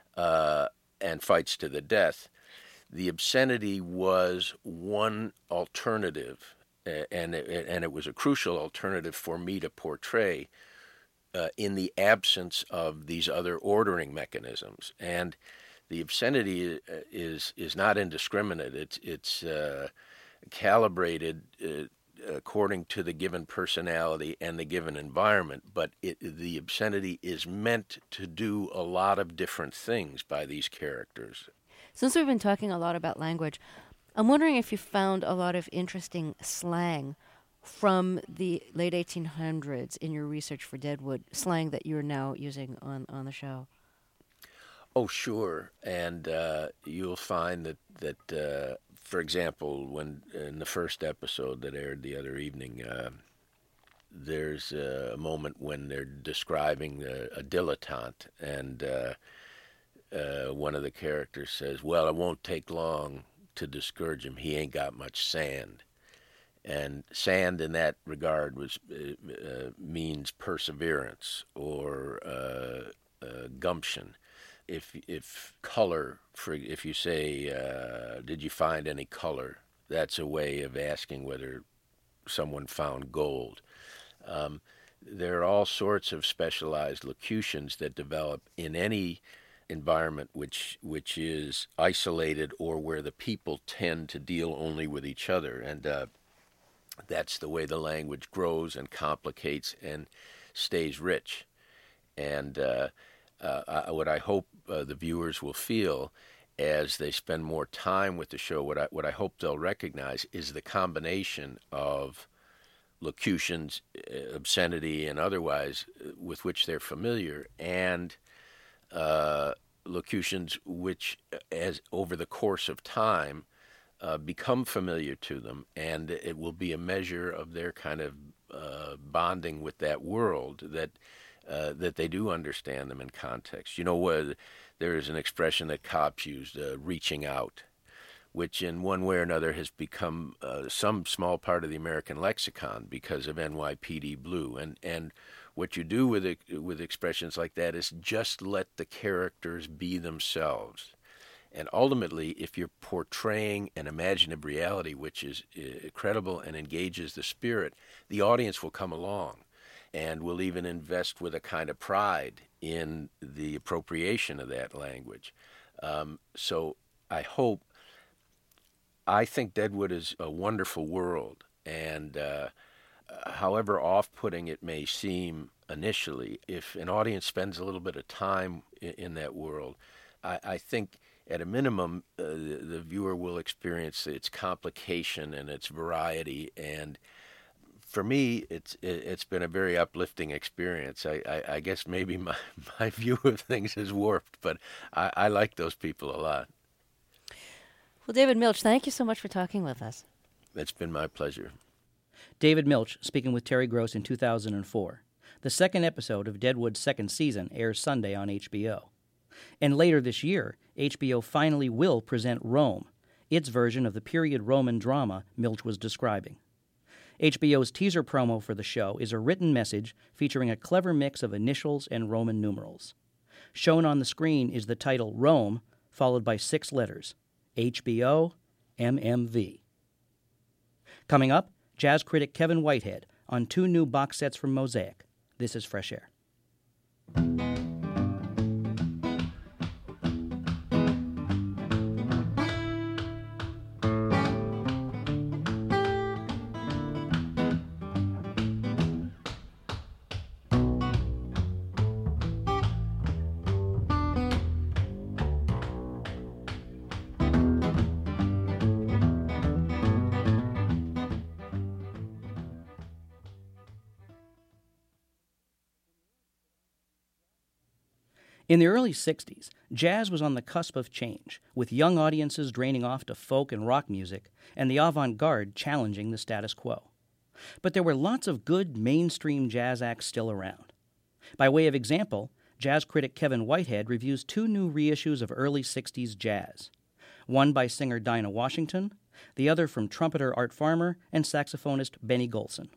[SPEAKER 13] and fights to the death. The obscenity was one alternative, and it was a crucial alternative for me to portray in the absence of these other ordering mechanisms. And the obscenity is not indiscriminate. It's calibrated according to the given personality and the given environment, but the obscenity is meant to do a lot of different things by these characters.
[SPEAKER 7] Since we've been talking a lot about language, I'm wondering if you found a lot of interesting slang from the late 1800s in your research for Deadwood, slang that you're now using on the show.
[SPEAKER 13] Oh, sure. And you'll find that for example, when in the first episode that aired the other evening, there's a moment when they're describing a dilettante, and one of the characters says, "Well, it won't take long to discourage him. He ain't got much sand." And sand in that regard means perseverance or gumption. If color, if you say, "Did you find any color?" that's a way of asking whether someone found gold. There are all sorts of specialized locutions that develop in any environment which is isolated or where the people tend to deal only with each other, and that's the way the language grows and complicates and stays rich. And what I hope the viewers will feel as they spend more time with the show, what I hope they'll recognize is the combination of locutions, obscenity, and otherwise with which they're familiar, and locutions which, as over the course of time, become familiar to them, and it will be a measure of their kind of bonding with that world, that they do understand them in context. There is an expression that cops used, reaching out, which in one way or another has become some small part of the American lexicon because of NYPD Blue. And what you do with expressions like that is just let the characters be themselves. And ultimately, if you're portraying an imaginative reality which is credible and engages the spirit, the audience will come along and will even invest with a kind of pride in the appropriation of that language. So I think Deadwood is a wonderful world, and however off-putting it may seem initially, if an audience spends a little bit of time in that world, I think at a minimum the viewer will experience its complication and its variety. And for me, it's been a very uplifting experience. I guess maybe my view of things is warped, but I like those people a lot.
[SPEAKER 7] Well, David Milch, thank you so much for talking with us.
[SPEAKER 13] It's been my pleasure.
[SPEAKER 1] David Milch speaking with Terry Gross in 2004. The second episode of Deadwood's second season airs Sunday on HBO. And later this year, HBO finally will present Rome, its version of the period Roman drama Milch was describing. HBO's teaser promo for the show is a written message featuring a clever mix of initials and Roman numerals. Shown on the screen is the title Rome, followed by 6 letters, HBO, MMV. Coming up, jazz critic Kevin Whitehead on 2 new box sets from Mosaic. This is Fresh Air. In the early 60s, jazz was on the cusp of change, with young audiences draining off to folk and rock music, and the avant-garde challenging the status quo. But there were lots of good mainstream jazz acts still around. By way of example, jazz critic Kevin Whitehead reviews 2 new reissues of early 60s jazz, one by singer Dinah Washington, the other from trumpeter Art Farmer and saxophonist Benny Golson.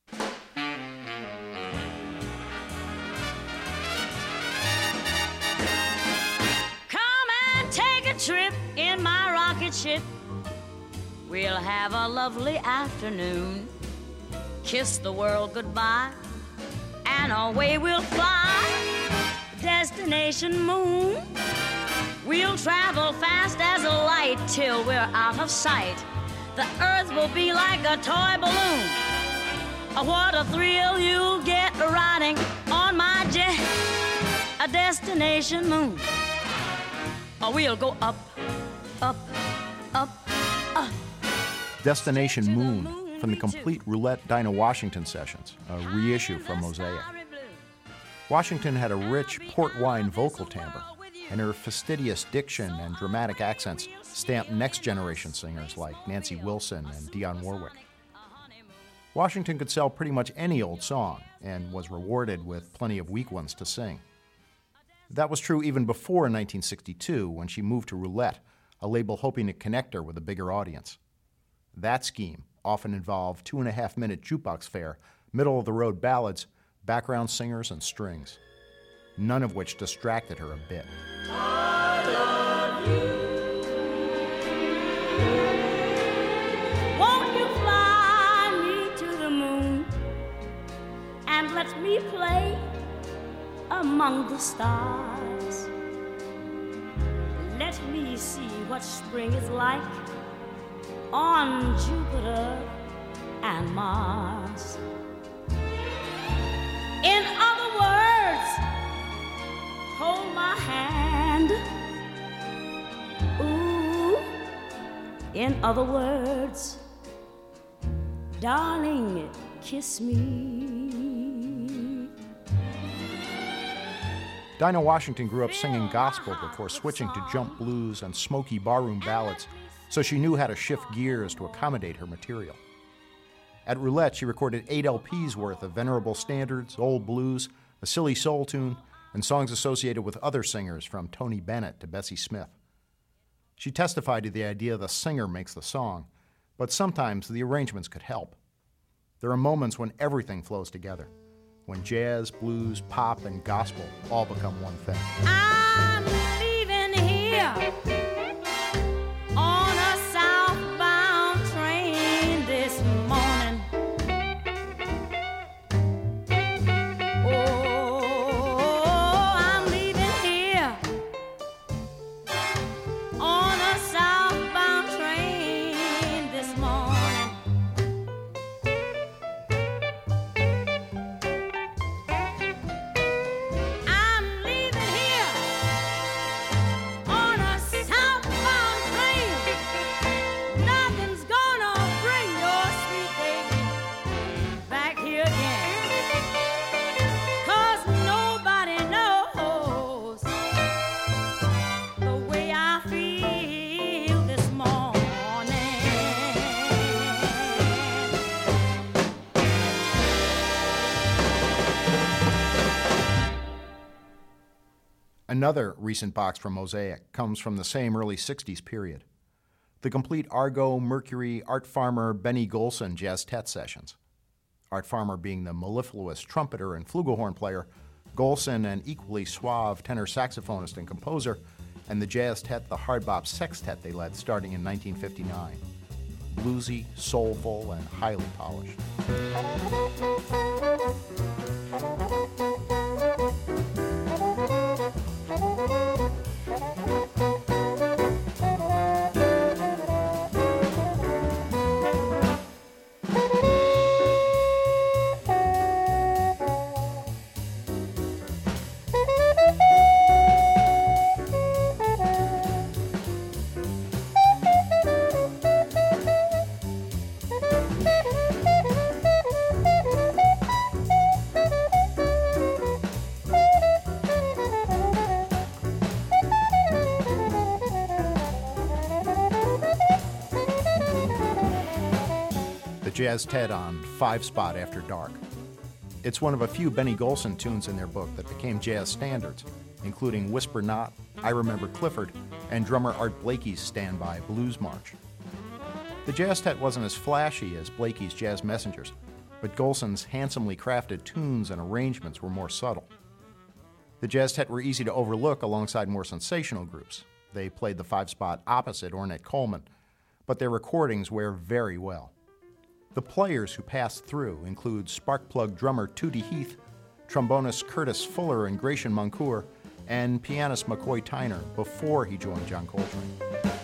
[SPEAKER 14] Trip in my rocket ship. We'll have a lovely afternoon. Kiss the world goodbye, and away we'll fly. Destination moon. We'll travel fast as a light till we're out of sight. The earth will be like a toy balloon. What a thrill you'll get riding on my jet. A destination moon. We'll go up, up, up, up.
[SPEAKER 15] Destination Moon from the complete Roulette Dinah Washington sessions, a reissue from Mosaic. Washington had a rich port wine vocal timbre, and her fastidious diction and dramatic accents stamped next-generation singers like Nancy Wilson and Dionne Warwick. Washington could sell pretty much any old song and was rewarded with plenty of weak ones to sing. That was true even before 1962, when she moved to Roulette, a label hoping to connect her with a bigger audience. That scheme often involved 2.5-minute jukebox fare, middle-of-the-road ballads, background singers, and strings, none of which distracted her a bit.
[SPEAKER 14] I love you. Won't you fly me to the moon and let me play among the stars? Let me see what spring is like on Jupiter and Mars. In other words, hold my hand. Ooh, in other words, darling, kiss me.
[SPEAKER 15] Dinah Washington grew up singing gospel before switching to jump blues and smoky barroom ballads, so she knew how to shift gears to accommodate her material. At Roulette, she recorded 8 LPs worth of venerable standards, old blues, a silly soul tune, and songs associated with other singers from Tony Bennett to Bessie Smith. She testified to the idea the singer makes the song, but sometimes the arrangements could help. There are moments when everything flows together, when jazz, blues, pop, and gospel all become one thing.
[SPEAKER 14] I'm leaving here on a southbound train this morning. Oh, I'm leaving here on a southbound train this morning. I'm leaving here on a southbound
[SPEAKER 15] Another recent box from Mosaic comes from the same early 60s period. The complete Argo, Mercury, Art Farmer, Benny Golson Jazztet sessions. Art Farmer being the mellifluous trumpeter and flugelhorn player, Golson an equally suave tenor saxophonist and composer, and the Jazztet, the hard bop sextet they led starting in 1959. Bluesy, soulful, and highly polished. Jazztet on 5-Spot After Dark. It's one of a few Benny Golson tunes in their book that became jazz standards, including Whisper Not, I Remember Clifford, and drummer Art Blakey's Standby Blues March. The Jazztet wasn't as flashy as Blakey's Jazz Messengers, but Golson's handsomely crafted tunes and arrangements were more subtle. The Jazztet were easy to overlook alongside more sensational groups. They played the 5-Spot opposite Ornette Coleman, but their recordings wear very well. The players who passed through include Sparkplug drummer Tootie Heath, trombonist Curtis Fuller and Gratian Moncour, and pianist McCoy Tyner before he joined John Coltrane.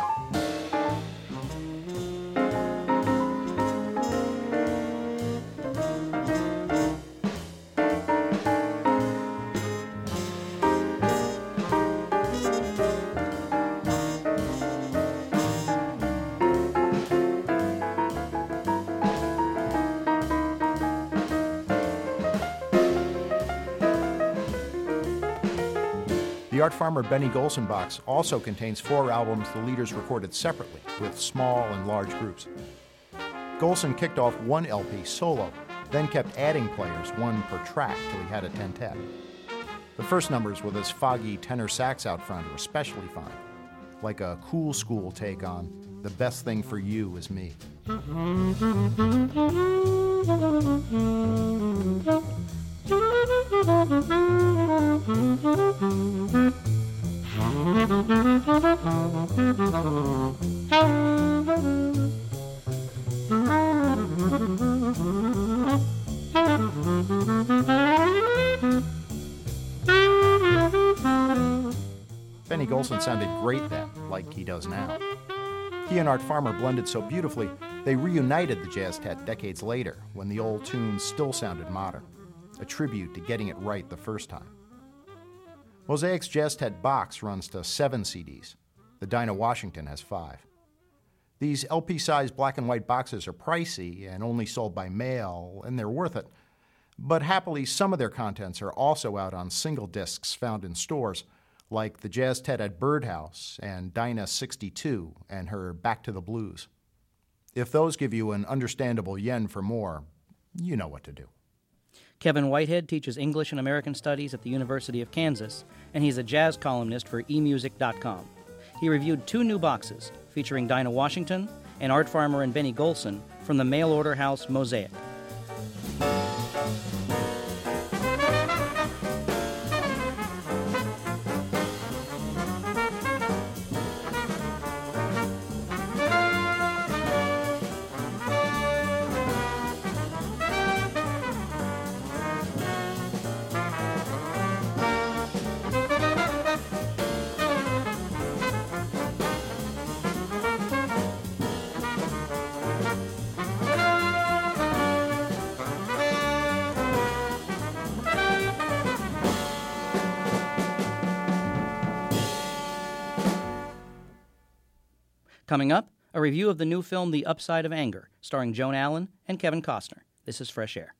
[SPEAKER 15] The Art Farmer Benny Golson box also contains 4 albums the leaders recorded separately with small and large groups. Golson kicked off one LP solo, then kept adding players, one per track, till he had a quintet. The first numbers with his foggy tenor sax out front are especially fine, like a cool school take on The Best Thing for You Is Me. Benny Golson sounded great then, like he does now. He and Art Farmer blended so beautifully, they reunited the Jazztet decades later when the old tunes still sounded modern, a tribute to getting it right the first time. Mosaic's Jazztet box runs to 7 CDs. The Dinah Washington has 5. These LP-sized black and white boxes are pricey and only sold by mail, and they're worth it. But happily, some of their contents are also out on single discs found in stores, like the Jazztet at Birdhouse and Dinah 62 and her Back to the Blues. If those give you an understandable yen for more, you know what to do.
[SPEAKER 1] Kevin Whitehead teaches English and American Studies at the University of Kansas, and he's a jazz columnist for emusic.com. He reviewed 2 new boxes featuring Dinah Washington and Art Farmer and Benny Golson from the mail-order house Mosaic. Coming up, a review of the new film The Upside of Anger, starring Joan Allen and Kevin Costner. This is Fresh Air.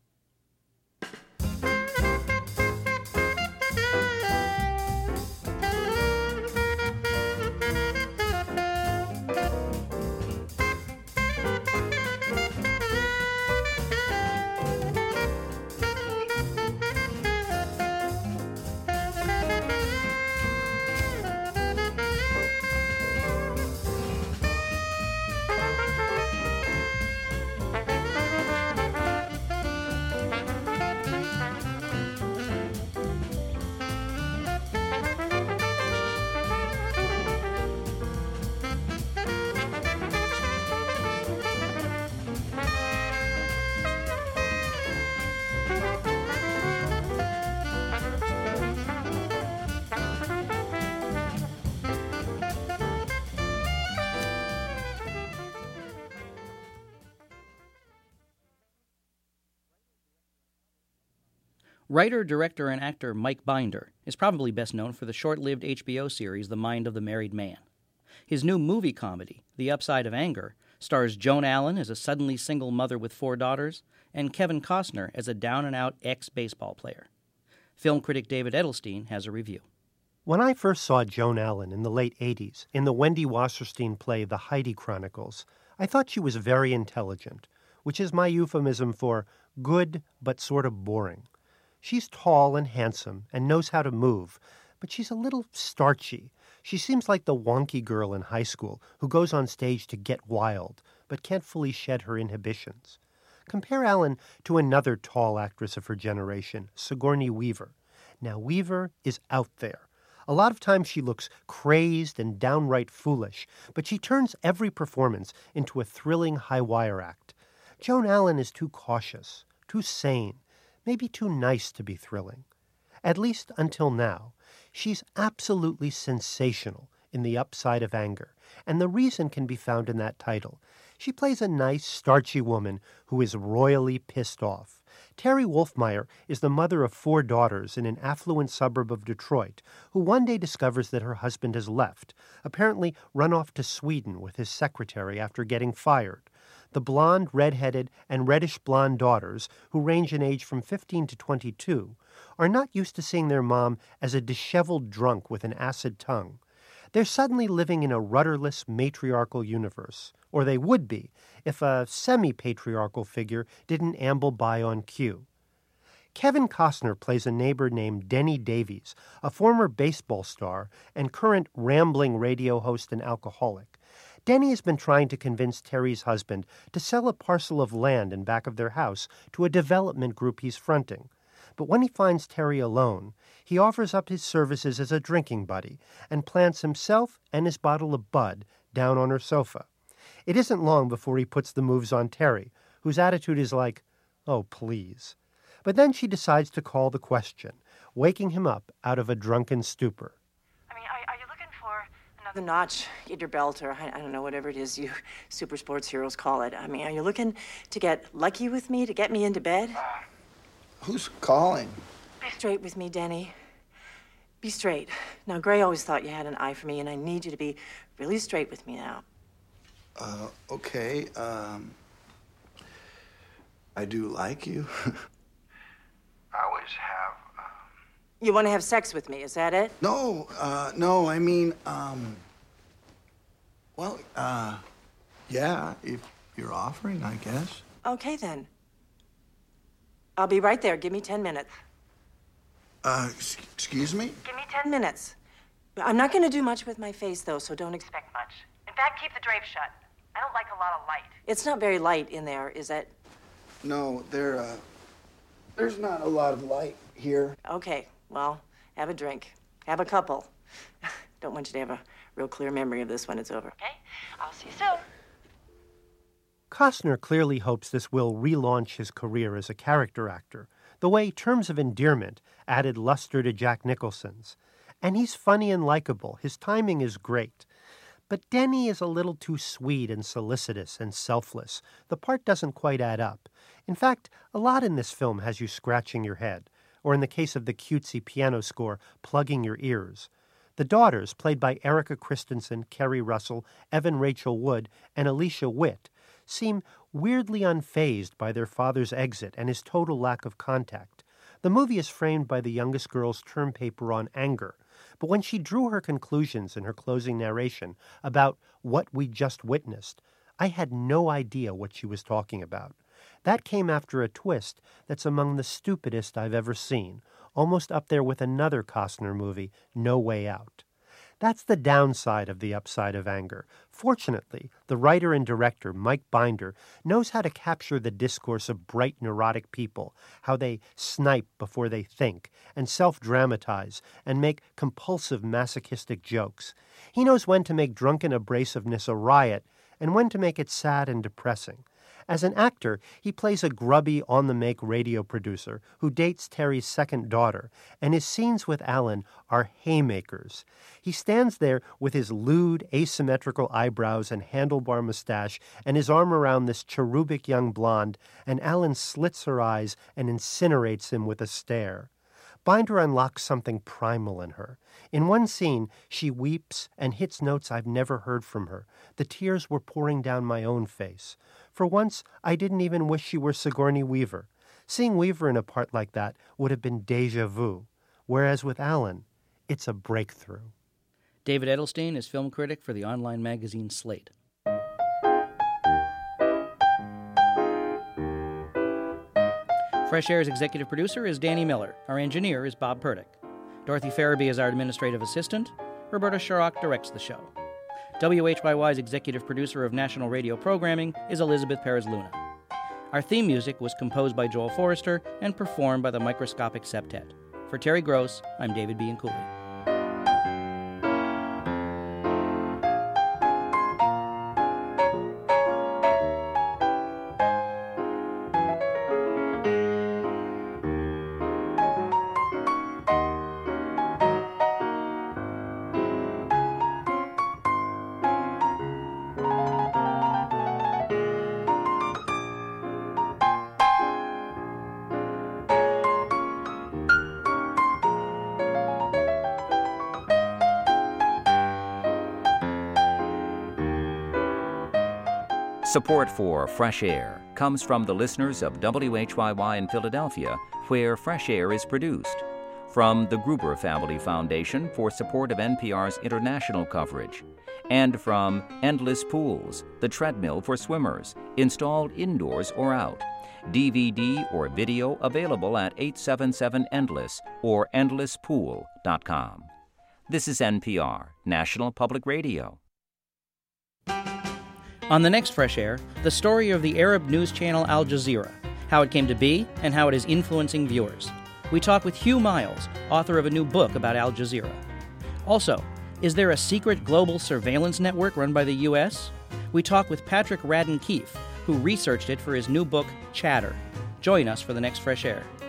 [SPEAKER 1] Writer, director, and actor Mike Binder is probably best known for the short-lived HBO series The Mind of the Married Man. His new movie comedy, The Upside of Anger, stars Joan Allen as a suddenly single mother with 4 daughters and Kevin Costner as a down-and-out ex-baseball player. Film critic David Edelstein has a review.
[SPEAKER 16] When I first saw Joan Allen in the late 80s in the Wendy Wasserstein play The Heidi Chronicles, I thought she was very intelligent, which is my euphemism for good but sort of boring. She's tall and handsome and knows how to move, but she's a little starchy. She seems like the wonky girl in high school who goes on stage to get wild, but can't fully shed her inhibitions. Compare Allen to another tall actress of her generation, Sigourney Weaver. Now, Weaver is out there. A lot of times she looks crazed and downright foolish, but she turns every performance into a thrilling high-wire act. Joan Allen is too cautious, too sane, maybe too nice to be thrilling. At least until now. She's absolutely sensational in The Upside of Anger, and the reason can be found in that title. She plays a nice, starchy woman who is royally pissed off. Terry Wolfmeyer is the mother of 4 daughters in an affluent suburb of Detroit, who one day discovers that her husband has left, apparently run off to Sweden with his secretary after getting fired. The blonde, red-headed, and reddish-blonde daughters, who range in age from 15 to 22, are not used to seeing their mom as a disheveled drunk with an acid tongue. They're suddenly living in a rudderless matriarchal universe, or they would be if a semi-patriarchal figure didn't amble by on cue. Kevin Costner plays a neighbor named Denny Davies, a former baseball star and current rambling radio host and alcoholic. Denny has been trying to convince Terry's husband to sell a parcel of land in back of their house to a development group he's fronting. But when he finds Terry alone, he offers up his services as a drinking buddy and plants himself and his bottle of Bud down on her sofa. It isn't long before he puts the moves on Terry, whose attitude is like, "Oh, please." But then she decides to call the question, waking him up out of a drunken stupor.
[SPEAKER 17] The notch in your belt, or I don't know, whatever it is you super sports heroes call it. I mean, are you looking to get lucky with me, to get me into bed?
[SPEAKER 18] Who's calling?
[SPEAKER 17] Be straight with me, Denny. Be straight. Now, Gray always thought you had an eye for me, and I need you to be really straight with me now.
[SPEAKER 18] Okay, I do like you. I always have.
[SPEAKER 17] You want to have sex with me, is that it?
[SPEAKER 18] No, I mean, yeah, if you're offering, I guess.
[SPEAKER 17] Okay, then. I'll be right there. Give me 10 minutes.
[SPEAKER 18] Excuse me?
[SPEAKER 17] Give me 10 minutes. I'm not going to do much with my face, though, so don't expect much. In fact, keep the drape shut. I don't like a lot of light. It's not very light in there, is it?
[SPEAKER 18] No, there's not a lot of light here.
[SPEAKER 17] Okay, well, have a drink. Have a couple. Don't want you to have a real clear memory of this when it's over. Okay? I'll see you soon.
[SPEAKER 16] Costner clearly hopes this will relaunch his career as a character actor, the way Terms of Endearment added luster to Jack Nicholson's. And he's funny and likable. His timing is great. But Denny is a little too sweet and solicitous and selfless. The part doesn't quite add up. In fact, a lot in this film has you scratching your head, or in the case of the cutesy piano score, plugging your ears. The daughters, played by Erica Christensen, Kerry Russell, Evan Rachel Wood, and Alicia Witt, seem weirdly unfazed by their father's exit and his total lack of contact. The movie is framed by the youngest girl's term paper on anger, but when she drew her conclusions in her closing narration about what we just witnessed, I had no idea what she was talking about. That came after a twist that's among the stupidest I've ever seen, almost up there with another Costner movie, No Way Out. That's the downside of The Upside of Anger. Fortunately, the writer and director, Mike Binder, knows how to capture the discourse of bright, neurotic people, how they snipe before they think, and self-dramatize, and make compulsive masochistic jokes. He knows when to make drunken abrasiveness a riot, and when to make it sad and depressing. As an actor, he plays a grubby, on-the-make radio producer who dates Terry's second daughter, and his scenes with Alan are haymakers. He stands there with his lewd, asymmetrical eyebrows and handlebar mustache and his arm around this cherubic young blonde, and Alan slits her eyes and incinerates him with a stare. Binder unlocks something primal in her. In one scene, she weeps and hits notes I've never heard from her. The tears were pouring down my own face. For once, I didn't even wish she were Sigourney Weaver. Seeing Weaver in a part like that would have been déjà vu, whereas with Alan, it's a breakthrough.
[SPEAKER 1] David Edelstein is film critic for the online magazine Slate. Fresh Air's executive producer is Danny Miller. Our engineer is Bob Purdick. Dorothy Farabee is our administrative assistant. Roberta Sharrock directs the show. WHYY's executive producer of national radio programming is Elizabeth Perez-Luna. Our theme music was composed by Joel Forrester and performed by the Microscopic Septet. For Terry Gross, I'm David Bianculli.
[SPEAKER 10] Support for Fresh Air comes from the listeners of WHYY in Philadelphia, where Fresh Air is produced, from the Gruber Family Foundation for support of NPR's international coverage, and from Endless Pools, the treadmill for swimmers, installed indoors or out. DVD or video available at 877-ENDLESS or endlesspool.com. This is NPR, National Public Radio.
[SPEAKER 1] On the next Fresh Air, the story of the Arab news channel Al Jazeera, how it came to be and how it is influencing viewers. We talk with Hugh Miles, author of a new book about Al Jazeera. Also, is there a secret global surveillance network run by the U.S.? We talk with Patrick Radden Keefe, who researched it for his new book, Chatter. Join us for the next Fresh Air.